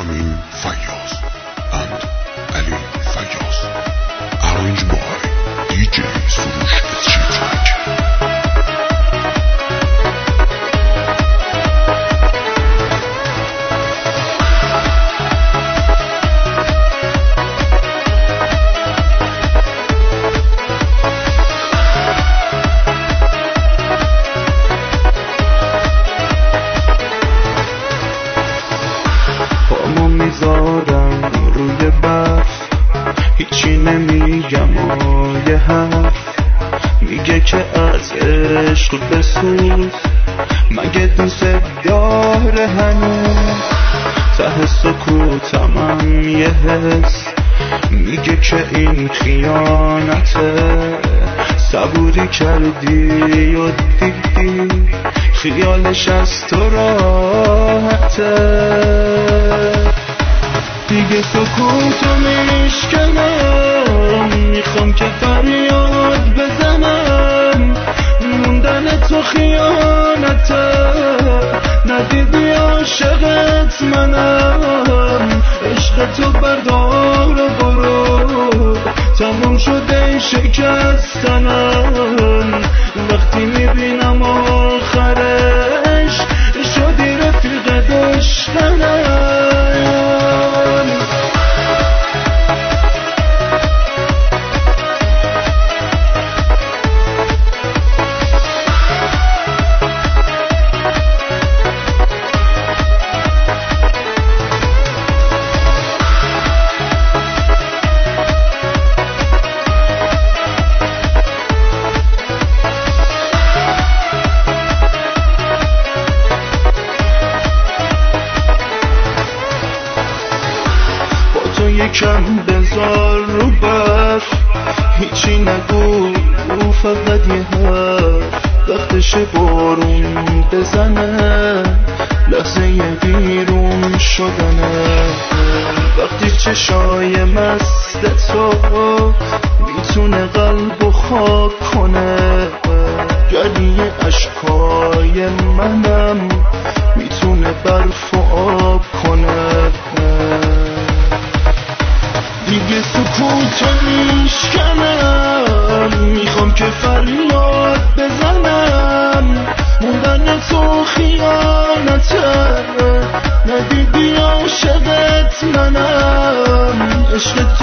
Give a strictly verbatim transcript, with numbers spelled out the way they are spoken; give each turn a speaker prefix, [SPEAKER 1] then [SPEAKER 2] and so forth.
[SPEAKER 1] Amin Fayyaz and Ali Fayyaz. Arranged by دی جی سروش استریت.
[SPEAKER 2] میذارم روی برف، هیچی نمیگم و یه حرف میگه که از عشق بسوز، مگه دوست داره هنوز؟ ته سکوتم یه حس میگه که این خیانته، صبوری کردی و دیدی خیالش از تو راحته، دیگه سکوتو میشکنم، میخوام که فریاد بزنم، موندن تو خیانته، ندیدی عاشقت منم، عشق تو بردار و برو، تموم شده شکستنم، وقتی میبینم آخرش شدی رفیق دشمنم. یکم بذار رو برف، هیچی نگو فقط یه حرف، وقتش بارون بزنه، لحظه بیرون شدنه، وقتی چشای مست تو میتونه قلب و خاک کنه، گریه عشقای منم میتونه برف و آب کنه، دیگه سکوتو میشکنم، میخوام که فریاد بزنم، موندن تو خیانته، ندیدی عاشقت منم، عشق